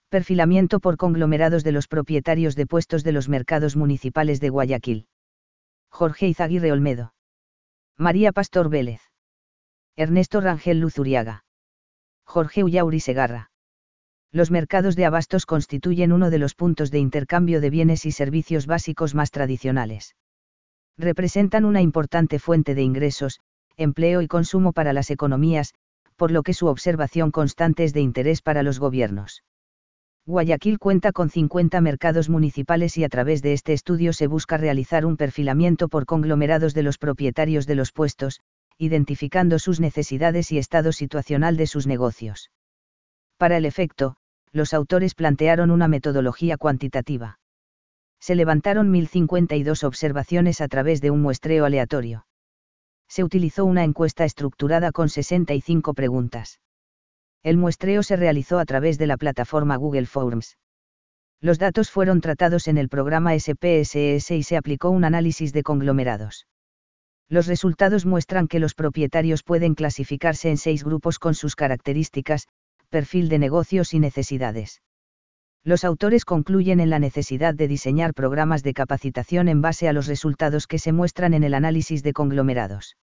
Perfilamiento por conglomerados de los propietarios de puestos de los mercados municipales de Guayaquil. Jorge Izaguirre Olmedo. María Pastor Vélez. Ernesto Rangel Luzuriaga. Jorge Ullauri Segarra. Los mercados de abastos constituyen uno de los puntos de intercambio de bienes y servicios básicos más tradicionales. Representan una importante fuente de ingresos, empleo y consumo para las economías, por lo que su observación constante es de interés para los gobiernos. Guayaquil cuenta con 50 mercados municipales y a través de este estudio se busca realizar un perfilamiento por conglomerados de los propietarios de los puestos, identificando sus necesidades y estado situacional de sus negocios. Para el efecto, los autores plantearon una metodología cuantitativa. Se levantaron 1052 observaciones a través de un muestreo aleatorio. Se utilizó una encuesta estructurada con 65 preguntas. El muestreo se realizó a través de la plataforma Google Forms. Los datos fueron tratados en el programa SPSS y se aplicó un análisis de conglomerados. Los resultados muestran que los propietarios pueden clasificarse en 6 grupos con sus características, perfil de negocios y necesidades. Los autores concluyen en la necesidad de diseñar programas de capacitación en base a los resultados que se muestran en el análisis de conglomerados.